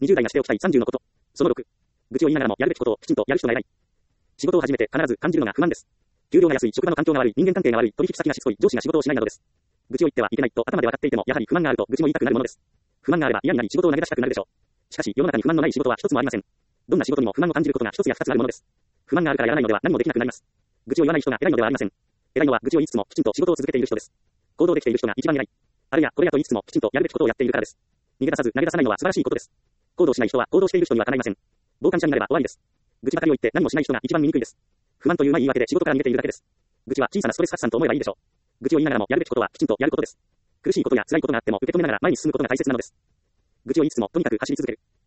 20代がしておきたい30のこと。その6。愚痴を言いながらもやるべきことをきちんとやる人が偉い。仕事を始めて必ず感じるのが不満です。給料が安い、職場の環境が悪い、人間関係が悪い、取引先がしつこい、上司が仕事をしないなどです。愚痴を言ってはいけないと頭で分かっていても、やはり不満があると愚痴も言いたくなるものです。不満があれば嫌になり仕事を投げ出したくなるでしょう。しかし世の中に不満のない仕事は一つもありません。どんな仕事にも不満を感じることが一つや二つあるものです。不満があるからやらないのでは何もできなくなります。愚痴を言わない人が偉いのではありません。偉いのは愚痴を言いつつもきちんと仕事を続けている人です。行動できている人が一番偉い。あれやこれやと言いつつもきちんとやるべきことをやっているからです。逃げ出さず投げ出さないのは素晴らしいことです。行動しない人は行動している人にはかないません。傍観者になれば終わりです。愚痴ばかりを言って何もしない人が一番醜いです。不満というない言い訳で仕事から逃げているだけです。愚痴は小さなストレス発散と思えばいいでしょう。愚痴を言いながらもやるべきことはきちんとやることです。苦しいことや辛いことがあっても受け止めながら前に進むことが大切なのです。愚痴を言いつつもとにかく走り続ける。